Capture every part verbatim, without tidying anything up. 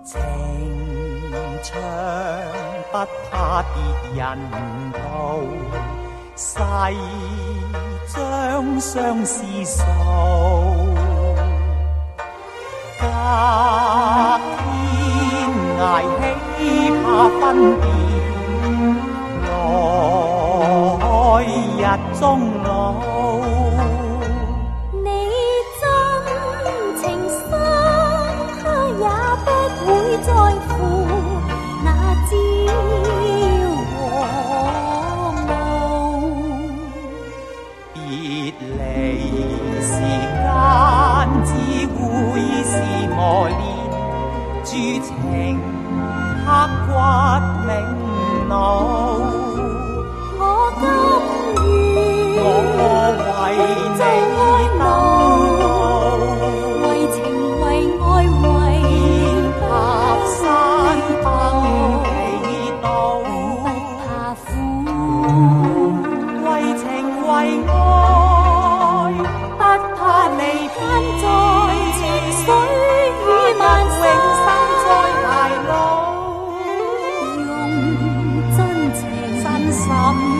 情長不怕別人道，誓將相思訴。隔天捱起怕分別，來日終老。在乎那朝和暮，別離時間只會是磨練，諸情刻骨銘腦。我甘願，我為你登高，為情為愛為塔山登祈禱，不怕苦，為情為愛，不怕離別，在情水與萬永生在偕老，用真情真心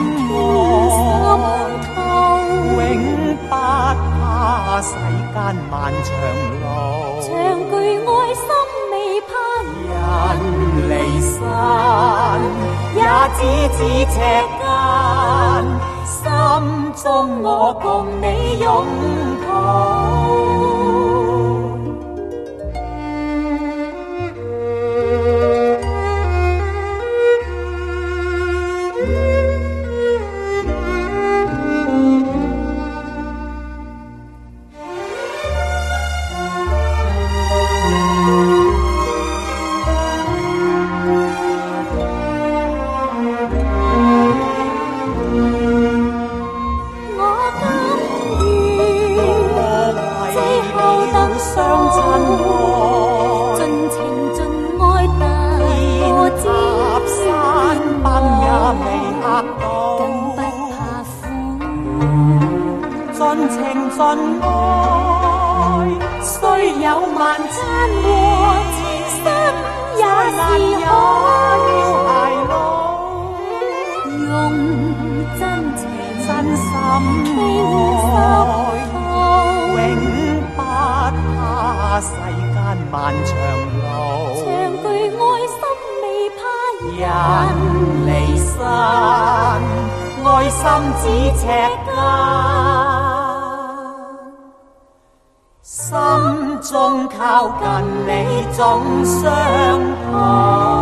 愛，永不怕世間漫長路。長句愛心未怕人離散，也只知赤間，心中我共你擁抱。盡愛，雖有萬餐和前生也是可偕老，用真情真心愛，永不怕世間漫長路。長句愛心未怕人離散，愛心只赤間，心中靠近你總相好。